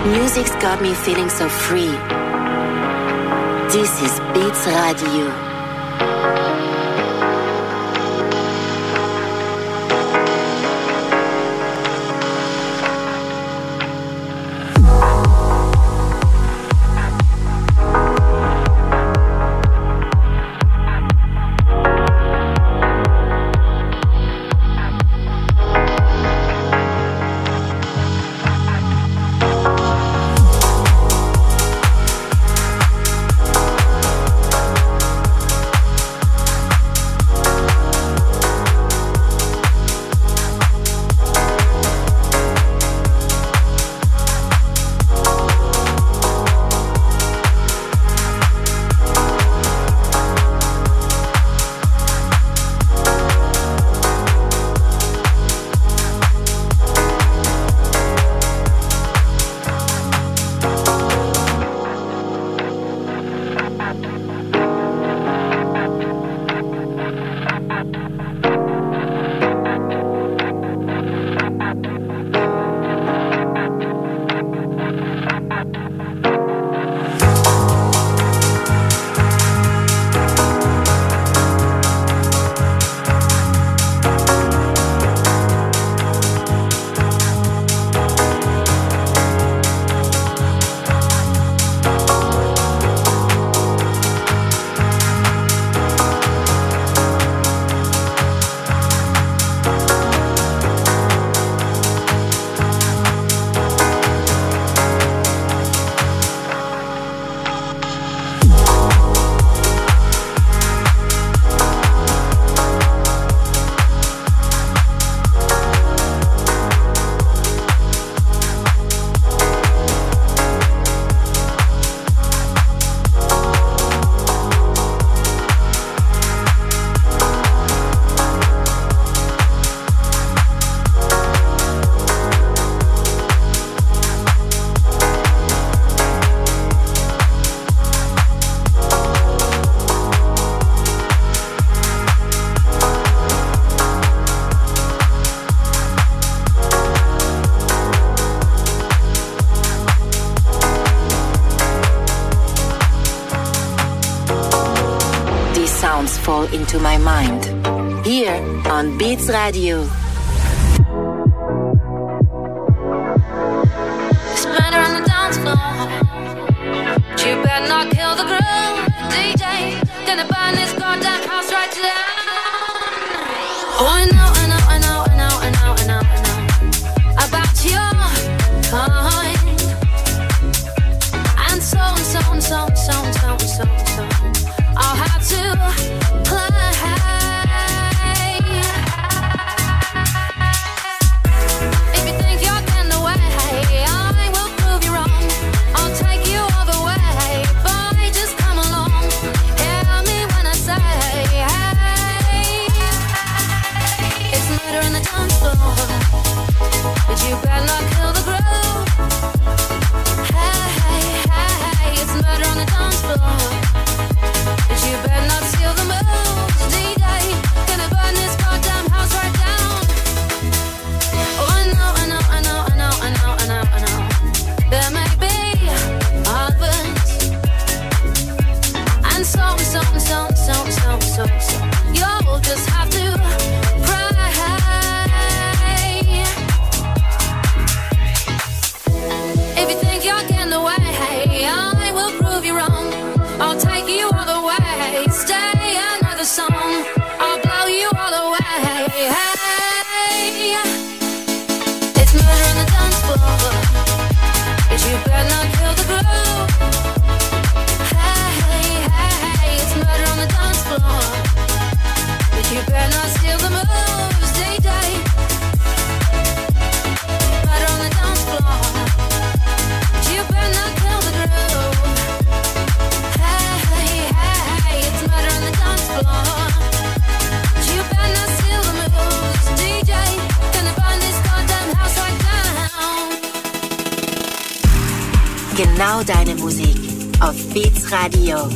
Music's got me feeling so free. This is Beats Radio. Fall into my mind. Here on Beats Radio. Splatter on the dance floor. But you better not kill the groove, DJ. Gonna burn this goddamn house right to the Oh, I know about your kind. And so I'll have to play. If you think you're getting away, I will prove you wrong. I'll take you all the way, boy, just come along. Hear me when I say, hey, it's murder in the dance floor, but you better not kill the groove. Hey, it's murder on the dance floor. But you better not steal the moves, DJ. Gonna burn this goddamn house right down. Oh, I know. There may be others, and so. You'll just have to pray. If you think you're getting away, I will prove you wrong. I'll take you all the way. Stay another song. I'll blow you all away. Hey, it's murder on the dance floor, but you better not kill the groove. Hey, it's murder on the dance floor, but you better not steal the moves, DJ. Murder on the dance floor, but you better not kill the groove. Hey, it's murder on the dance floor. But you better not steal the moves, DJ. Gonna burn this goddamn house right down. Genau deine Musik auf Beats Radio.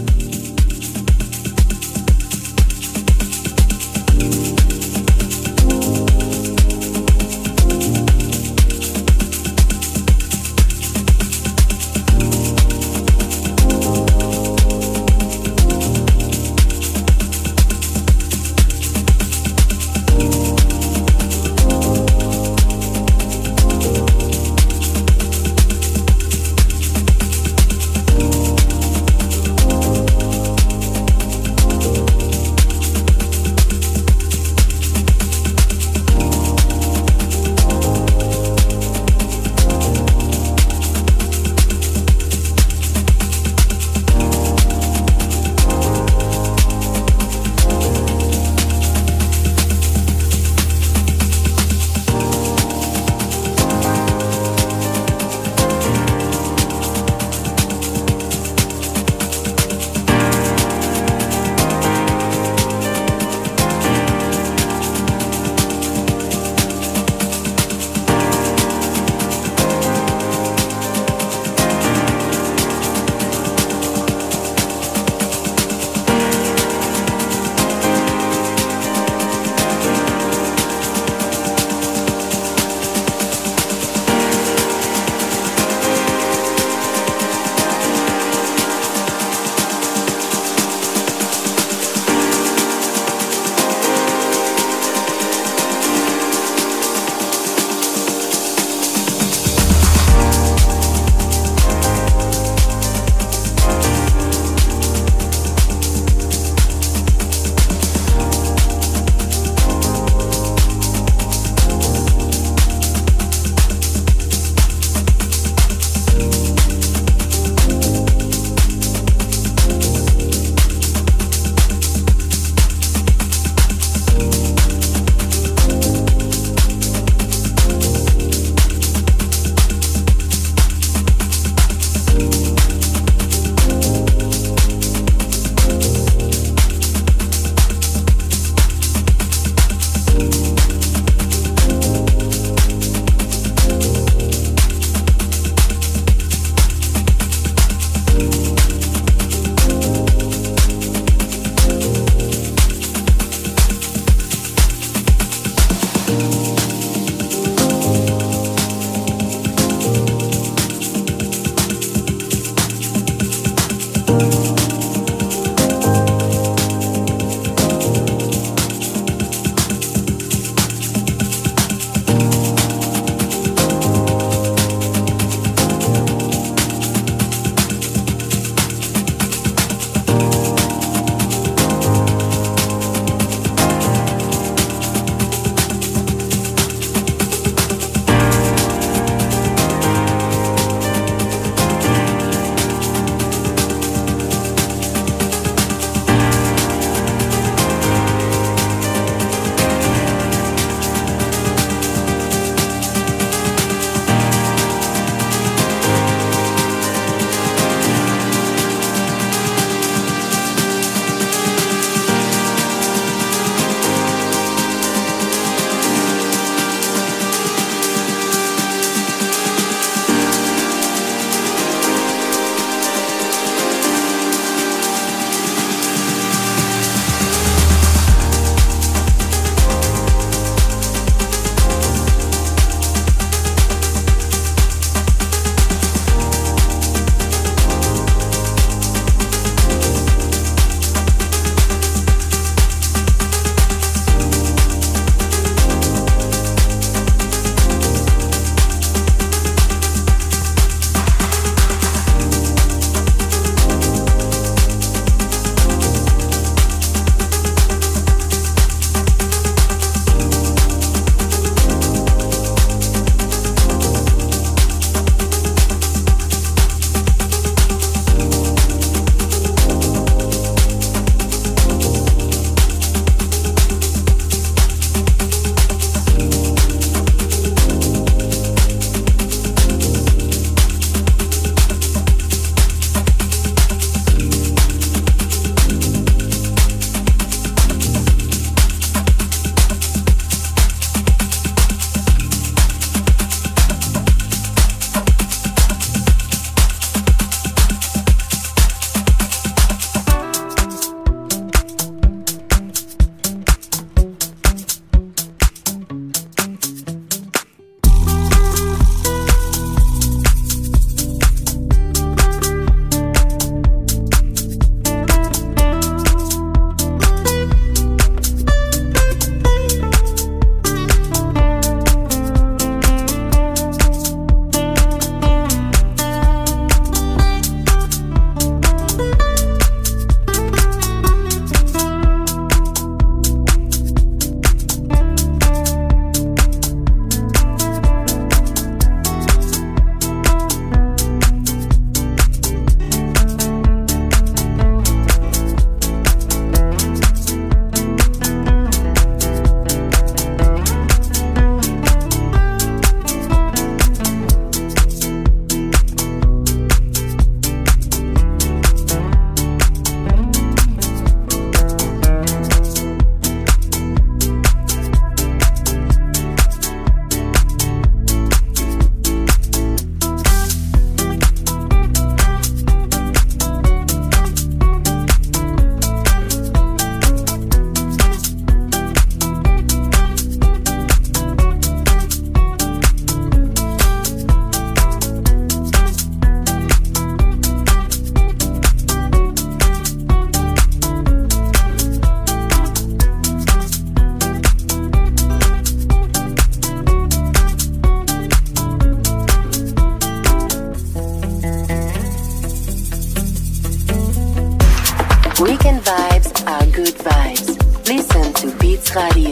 good vibes. Listen to Beats Radio.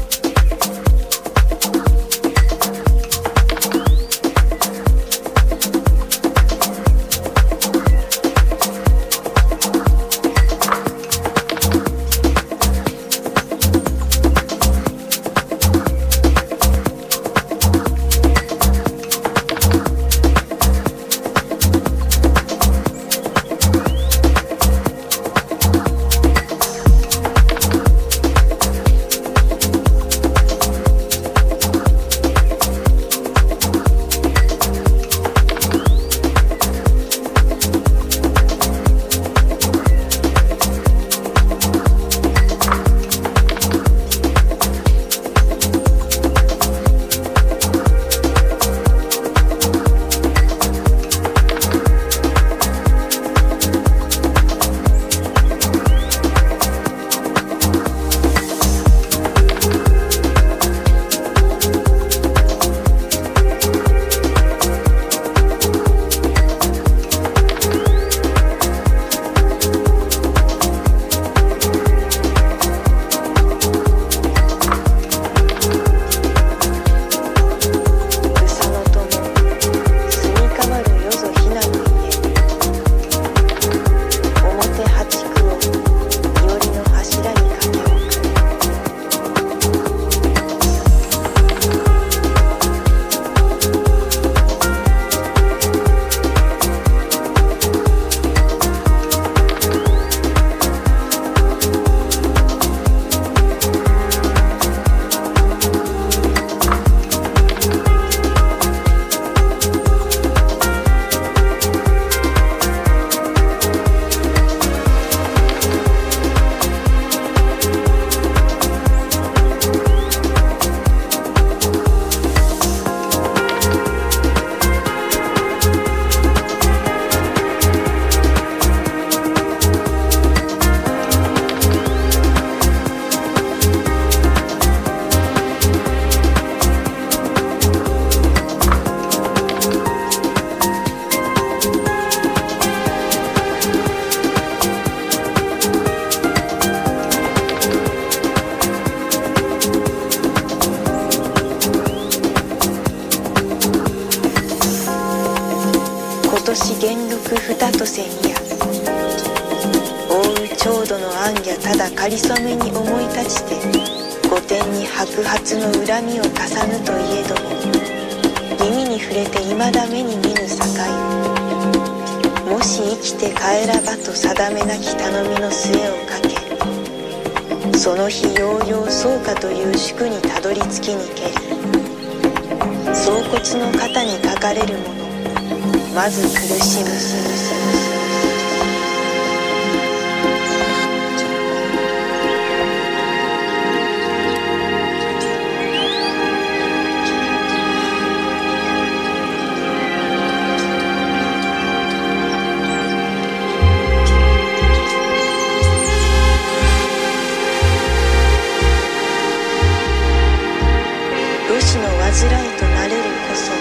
年元禄二と千や覆う長度の暗やただかりそめに思い立ちて御殿に白髪の恨みを重ぬといえども耳に触れて未だ目に見ぬ境もし生きて帰らばと定めなき頼みの末をかけその日ようようそうかという宿にたどり着きにけり総骨の肩に書かれるものまず苦しむ武士の煩いとなれるこそ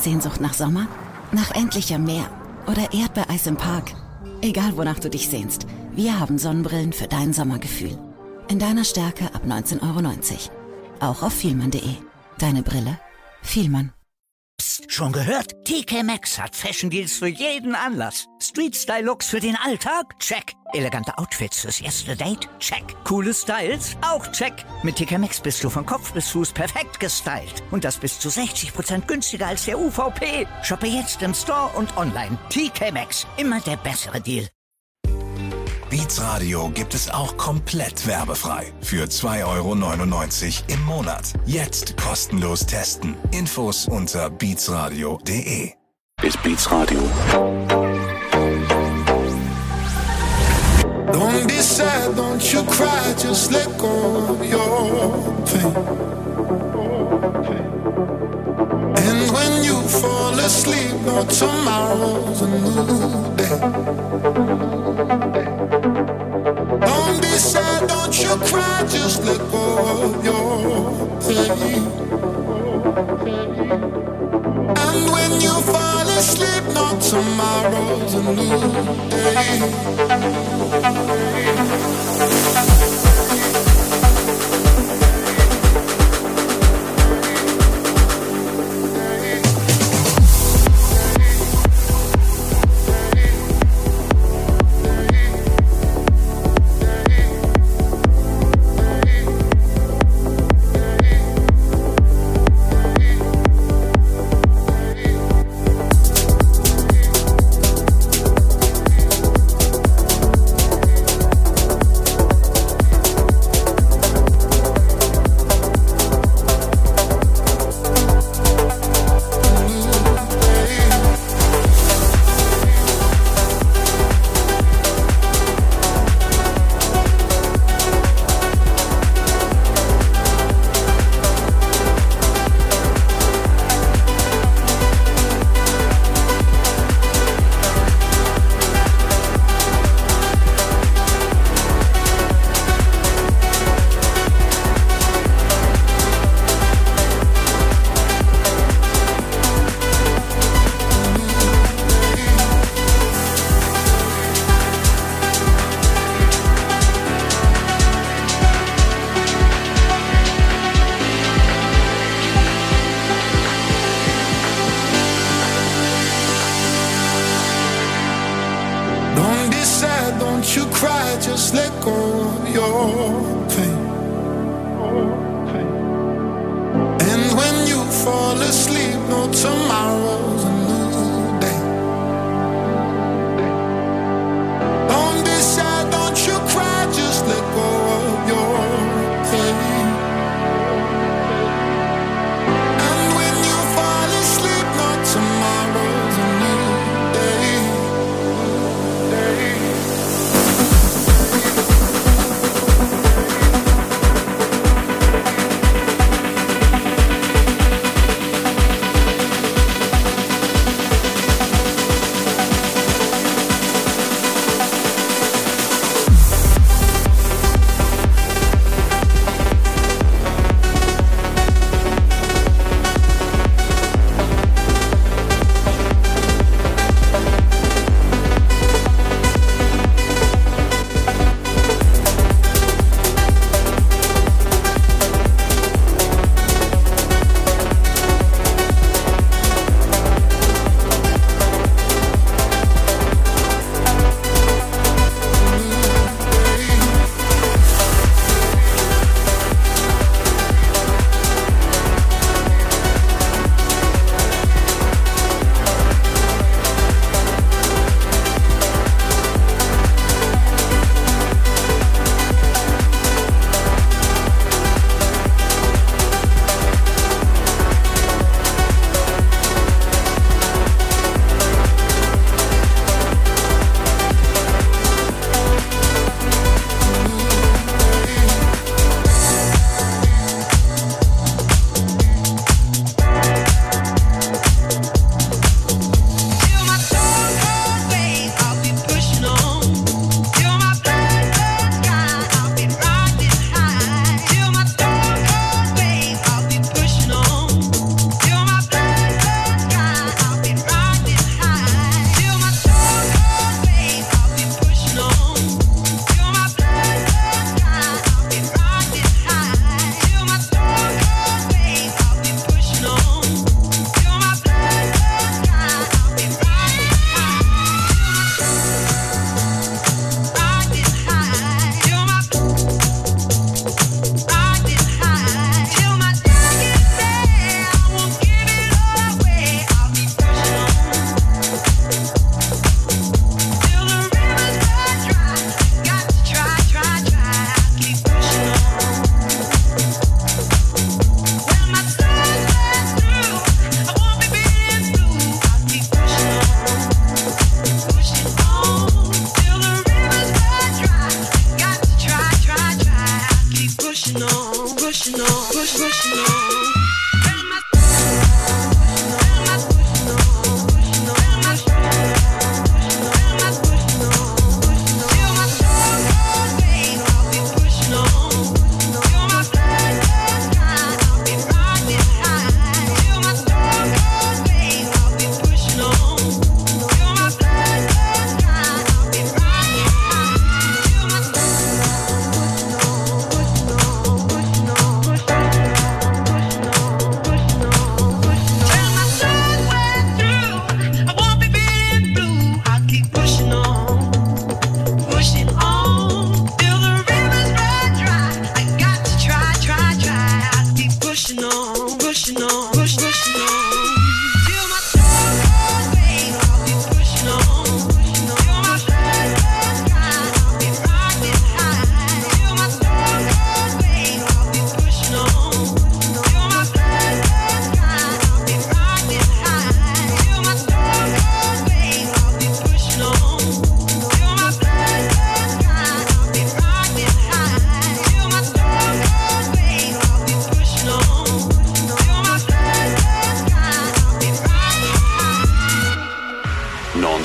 Sehnsucht nach Sommer? Nach endlichem Meer oder Erdbeereis im Park? Egal wonach du dich sehnst, wir haben Sonnenbrillen für dein Sommergefühl. In deiner Stärke ab 19,90 €. Auch auf vielmann.de. Deine Brille? Vielmann. Psst, schon gehört? TK Maxx hat Fashion Deals für jeden Anlass. Street-Style-Looks für den Alltag? Check. Elegante Outfits fürs erste Date? Check. Coole Styles? Auch check. Mit TK Maxx bist du von Kopf bis Fuß perfekt gestylt. Und das bis zu 60% günstiger als der UVP. Shoppe jetzt im Store und online. TK Maxx. Immer der bessere Deal. Beats Radio gibt es auch komplett werbefrei für 2,99 € im Monat. Jetzt kostenlos testen. Infos unter beatsradio.de. Ist Beats Radio. Don't be sad, don't you cry, just let go of your pain. And when you fall asleep, no, tomorrow's a new day. Don't be sad, don't you cry, just let go of your pain. And when you fall asleep, no, tomorrow's a new day.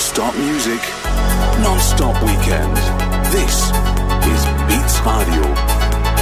Non-stop music, non-stop weekend. This is Beats Radio.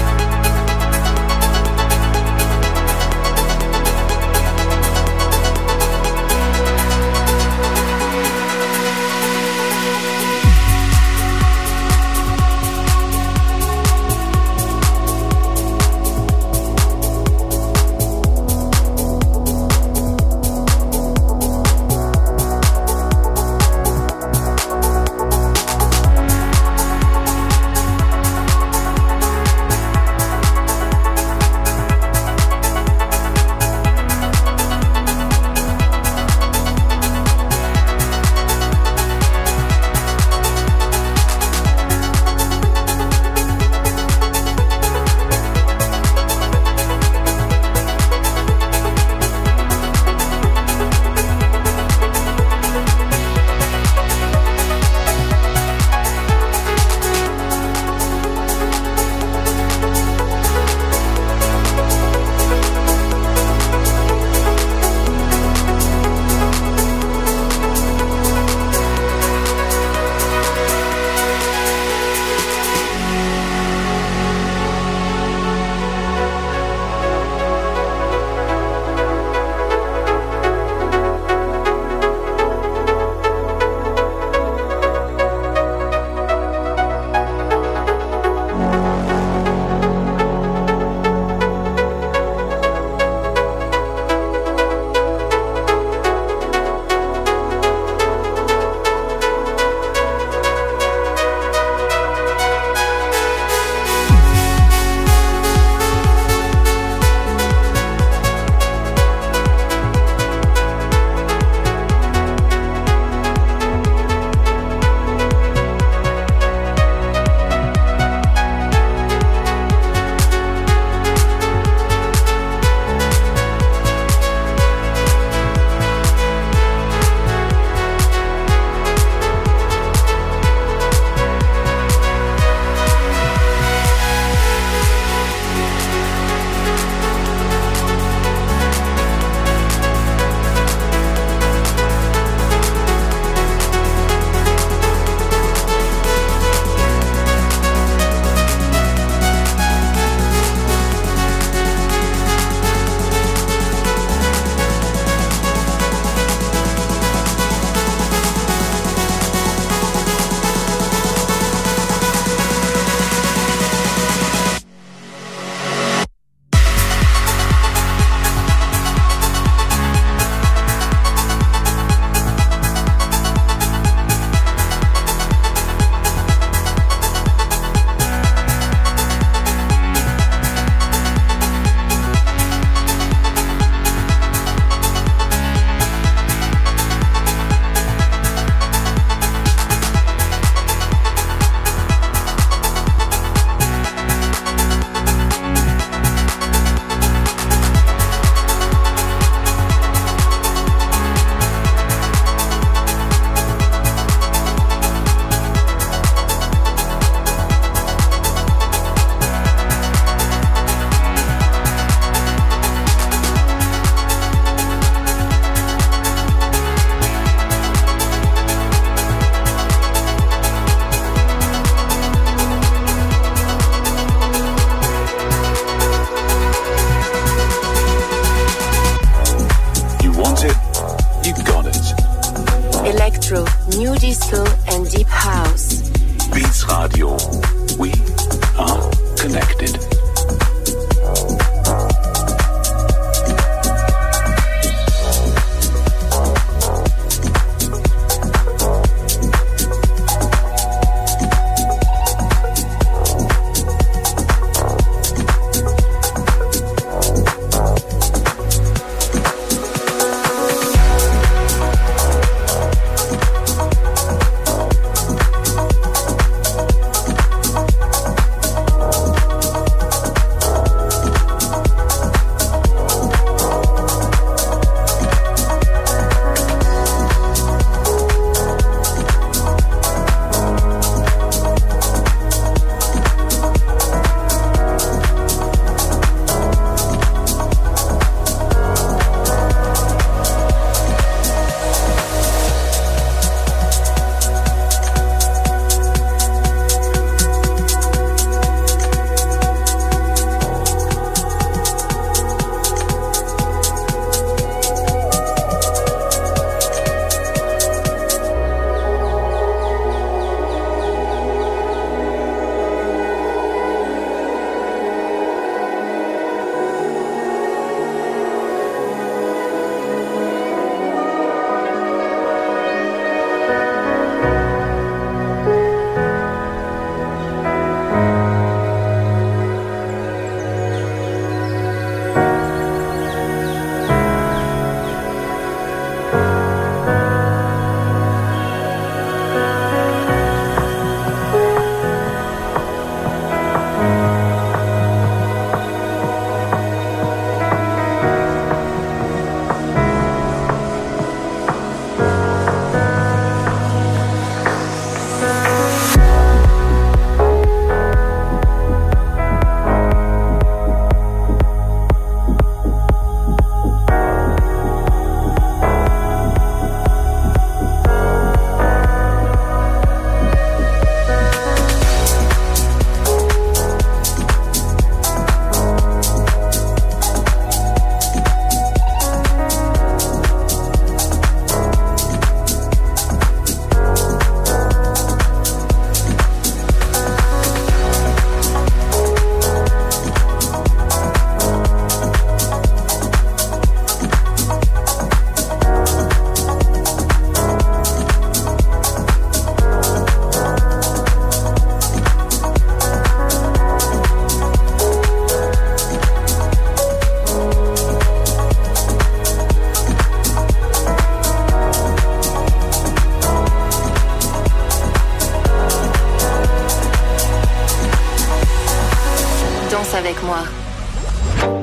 New disco and deep house. Beats Radio. We are connected.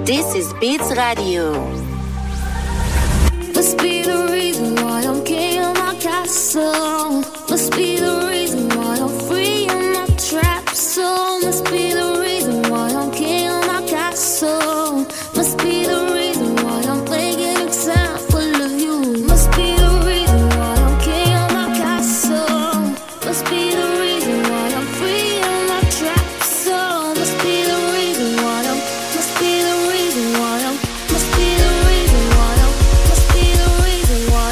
This is Beats Radio. Must be the reason why I'm king of my castle. Must be the reason why I'm free in my trap soul. Must be the reason why I'm king of my castle. Must be the reason why I'm playing an example of you. Must be the reason why I'm king of my castle. Must be the reason why I'm free in my trap soul. Must be the reason why I'm. Must be the reason why I'm. Must be the reason why I'm. Must be the reason why.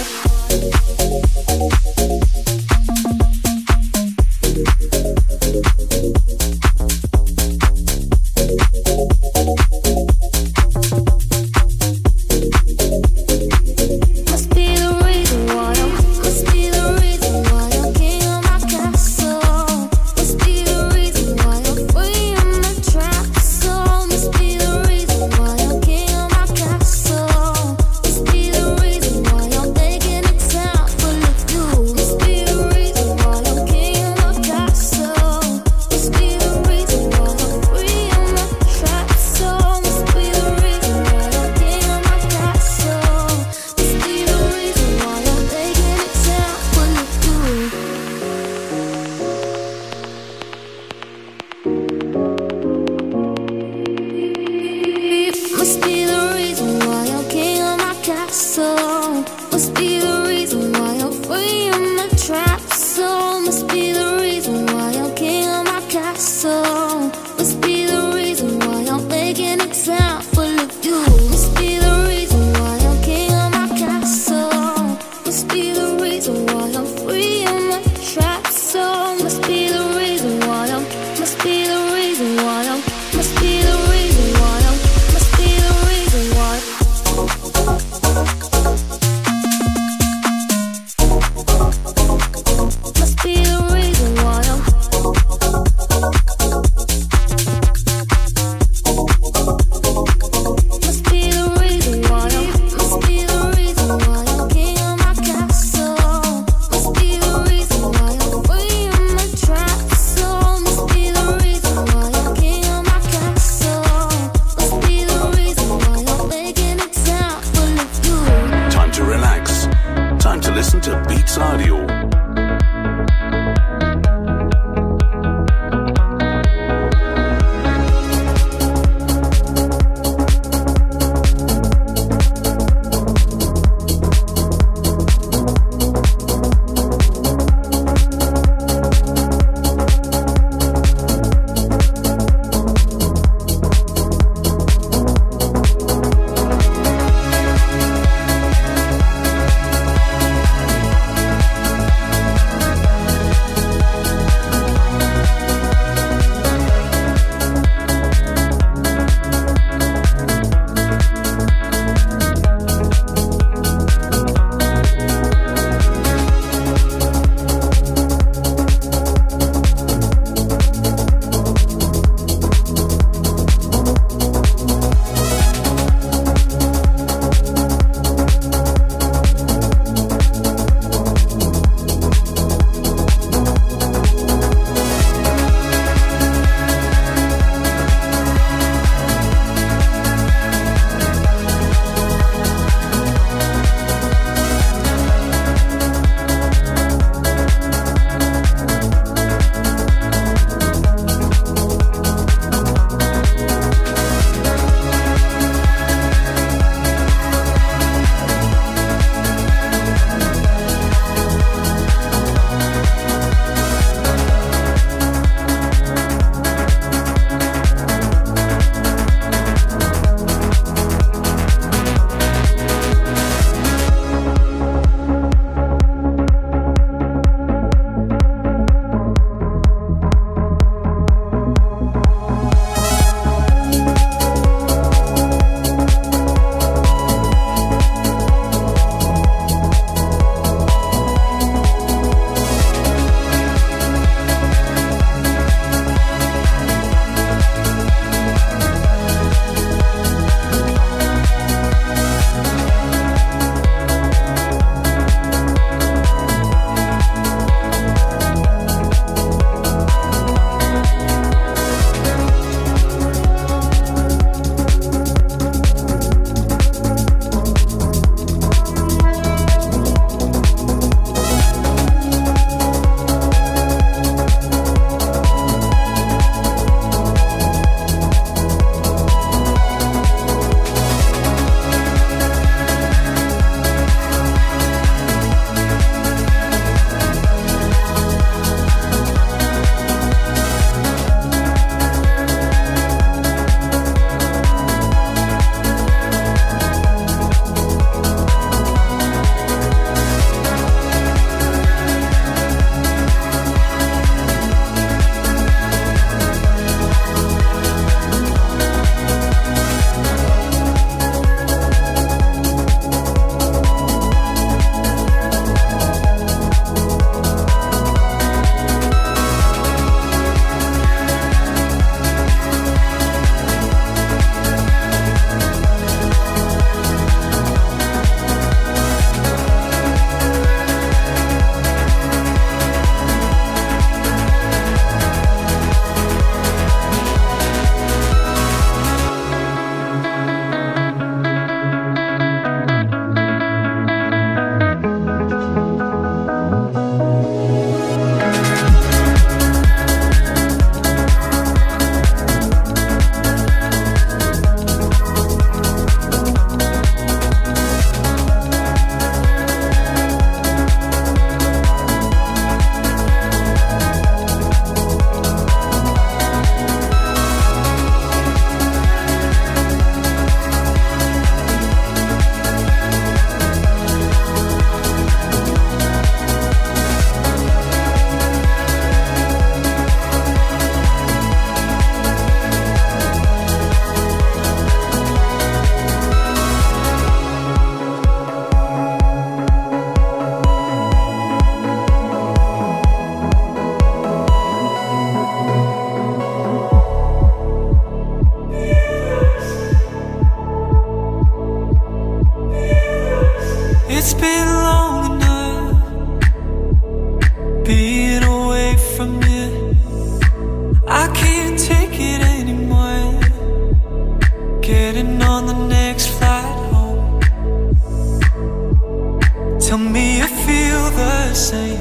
me you feel the same.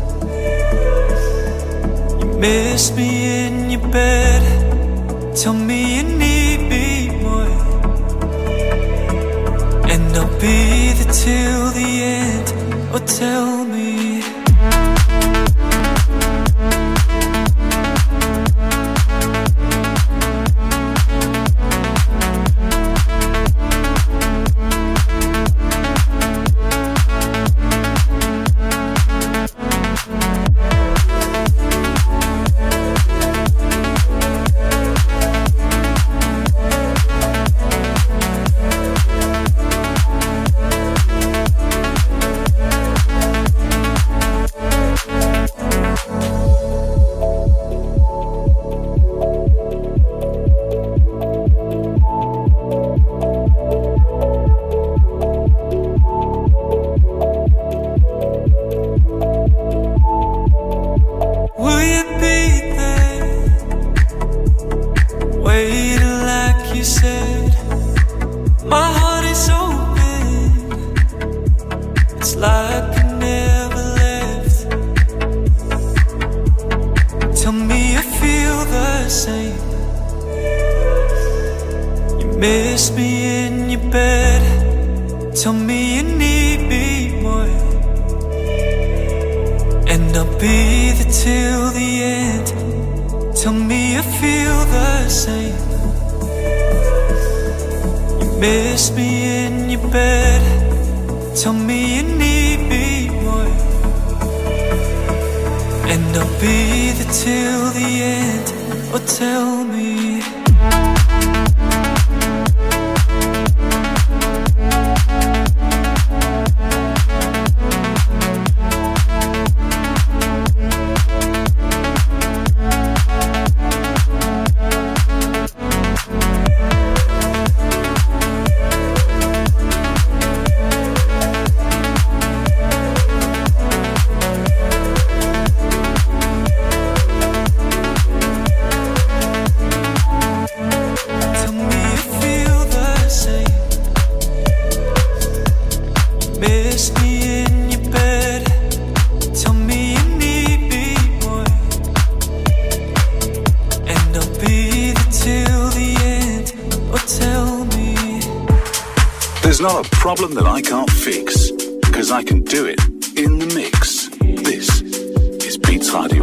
You miss me in your bed. Tell me you need me more, and I'll be there till the end. Or tell me. There's not a problem that I can't fix, because I can do it in the mix. This is Beats Radio.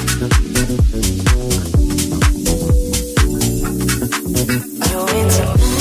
You're into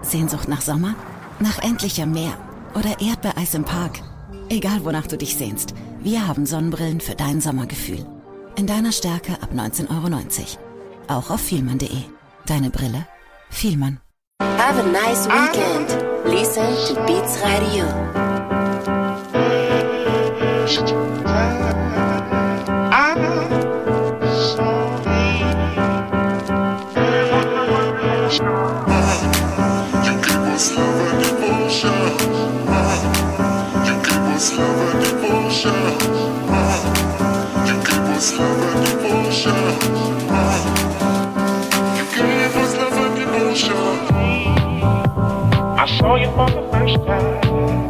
Sehnsucht nach Sommer? Nach endlichem Meer? Oder Erdbeereis im Park? Egal wonach du dich sehnst, wir haben Sonnenbrillen für dein Sommergefühl. In deiner Stärke ab 19,90 €. Auch auf vielmann.de. Deine Brille? Vielmann. Have a nice weekend. Listen to Beats Radio. I saw you for the first time.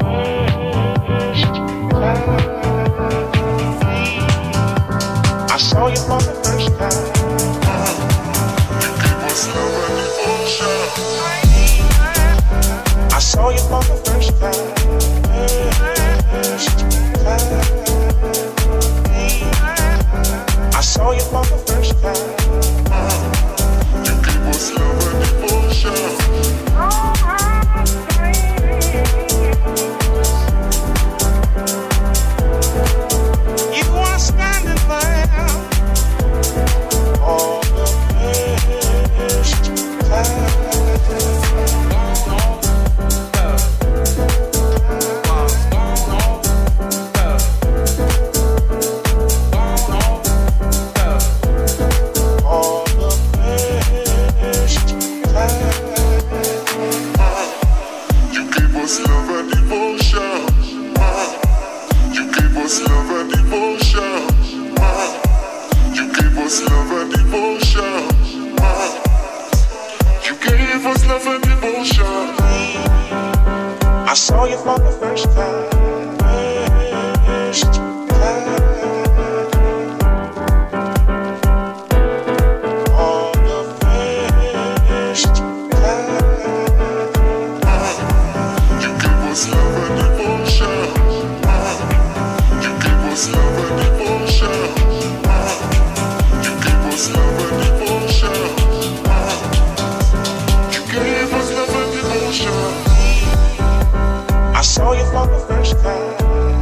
I saw you for the first time. You gave us love and devotion. I saw you for the first time. I saw you for the first time. You gave us love and devotion. I saw you for the first time. I saw you for the first time.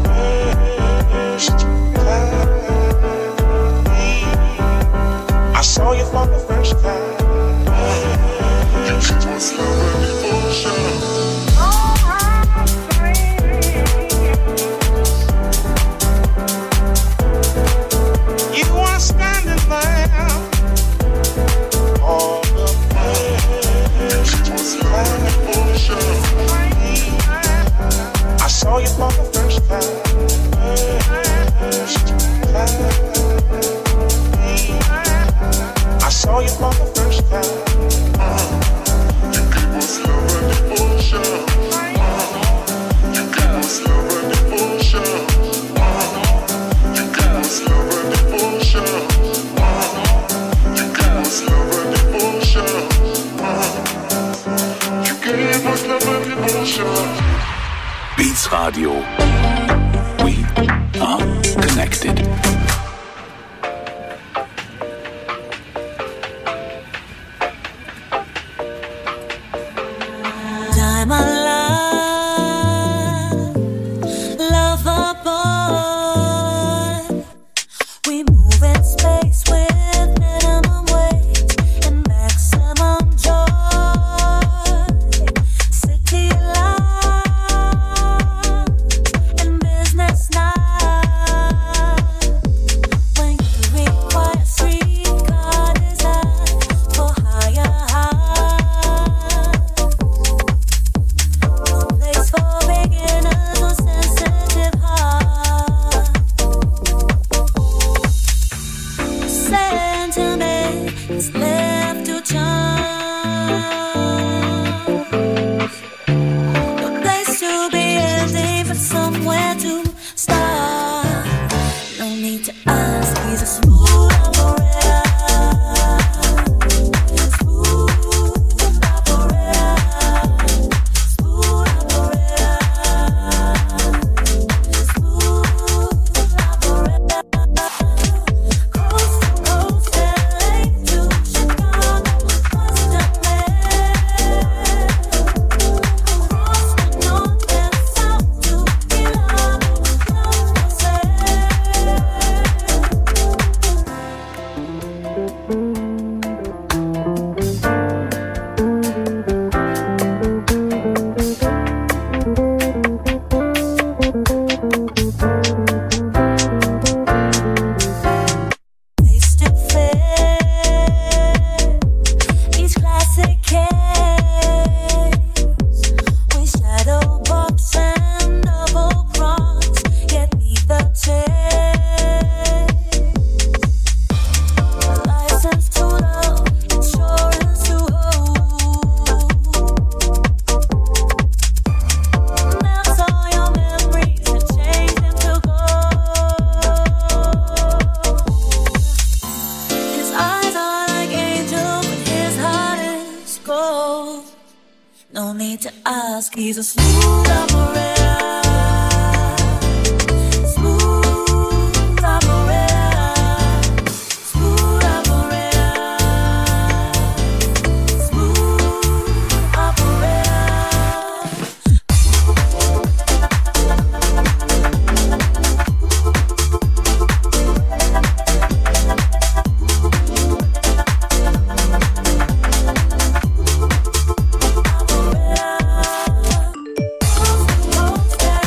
I saw you for the first time. You gave us love and devotion. You are standing there. All the pain. You gave us love and devotion. I saw you for the first time. I saw you for the first time. You gave us love and devotion. You gave us love and devotion. You gave us love and devotion. You gave us love and devotion. You gave us love and devotion. Beats Radio. We are connected. Time alive, lover boy. We move in space with minimum weight and maximum joy. City life and business night. No need to ask, he's a smooth operator. Smooth operator. Smooth operator. Smooth operator. Step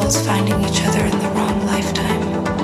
souls finding each other in the wrong lifetime.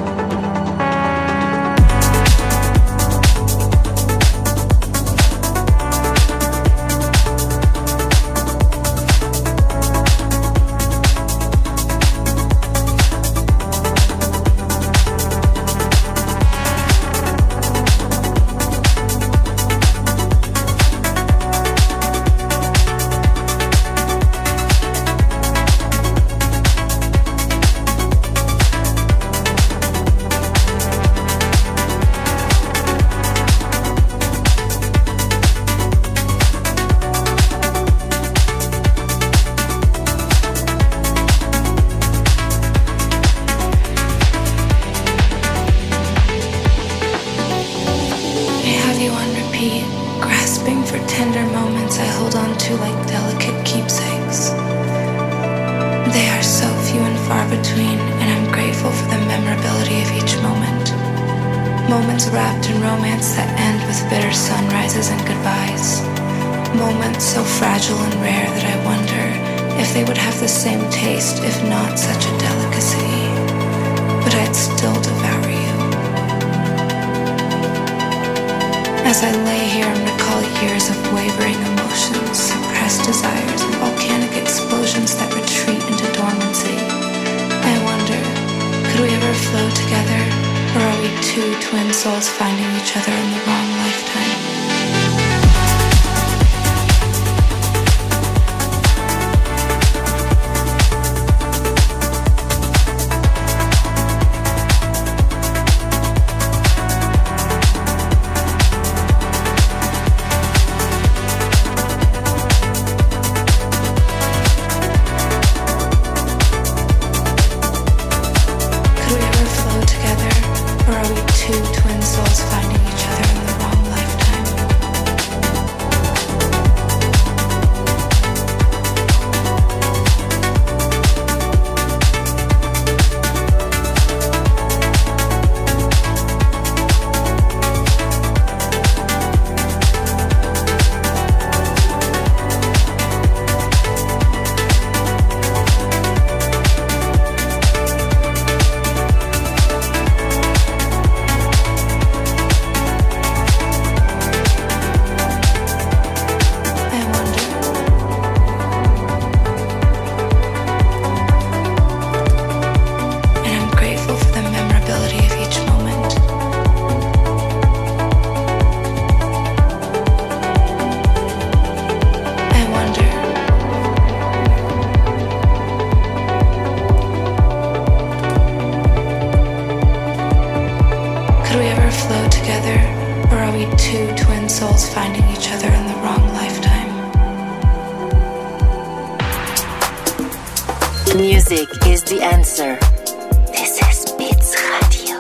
Moments wrapped in romance that end with bitter sunrises and goodbyes. Moments so fragile and rare that I wonder if they would have the same taste, if not such a delicacy. But I'd still devour you. As I lay here and recall years of wavering emotions, suppressed desires, and volcanic explosions that retreat into dormancy, I wonder, could we ever flow together? Or are we two twin souls finding each other in the wrong lifetime? Music is the answer. This is Beats Radio.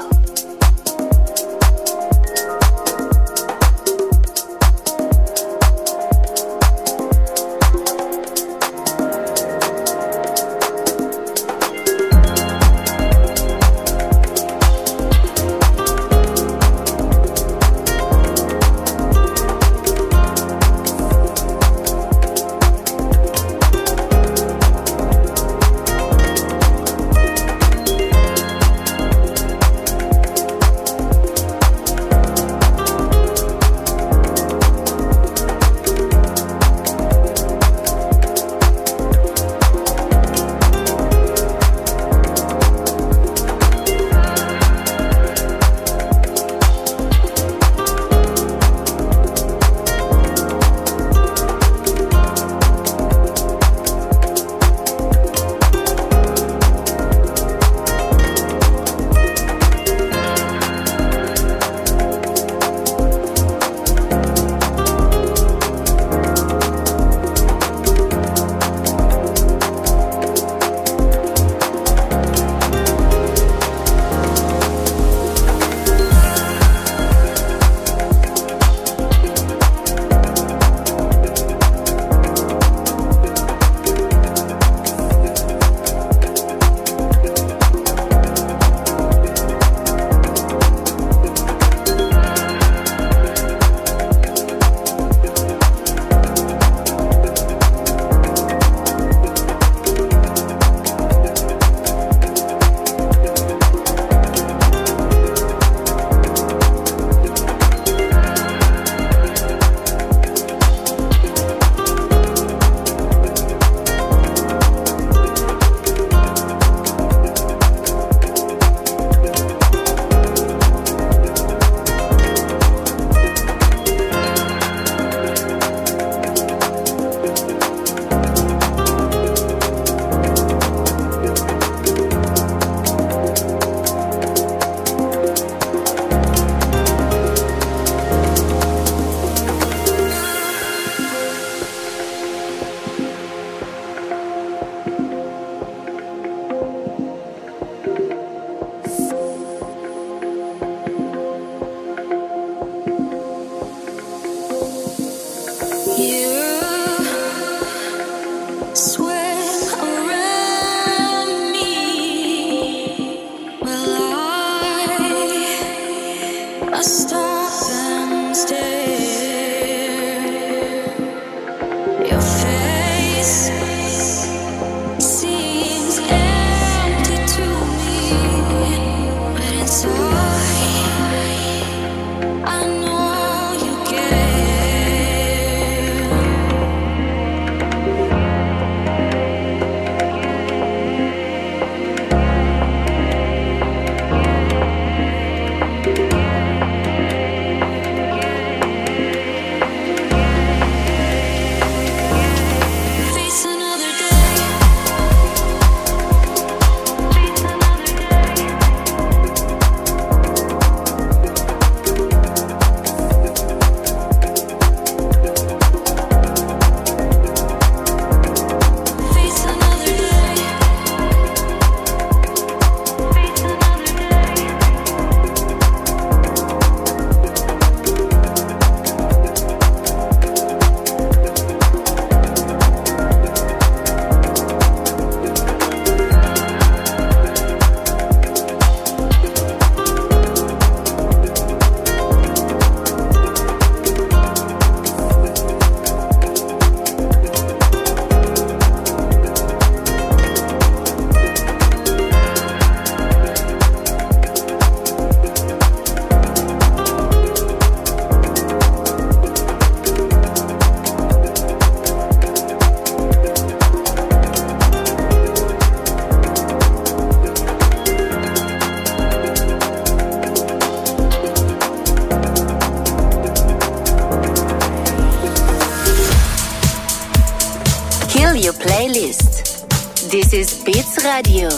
This is Beats Radio.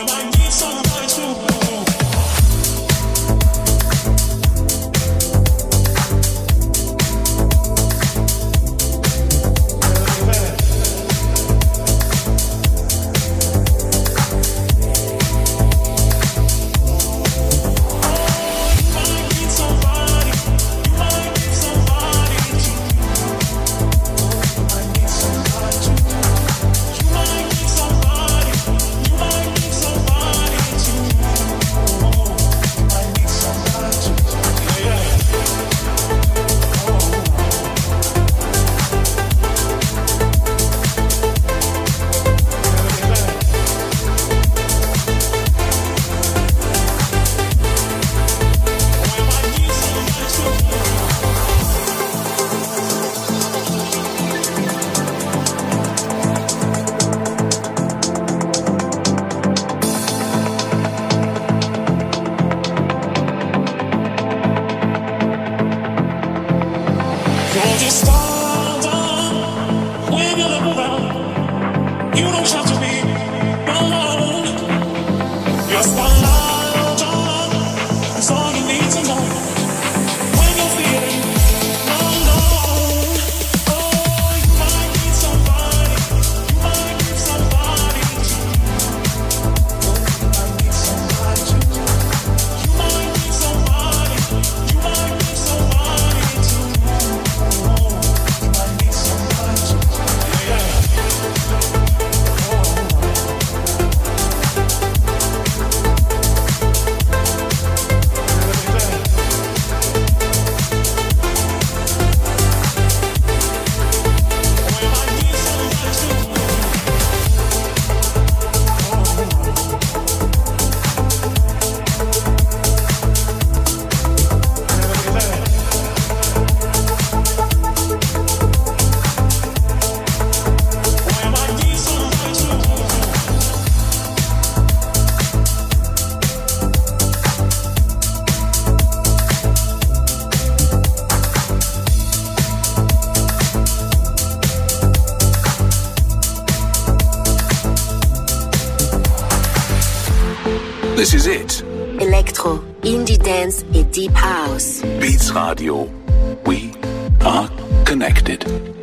This is it. Electro, Indie Dance et Deep House. Beats Radio. We are connected.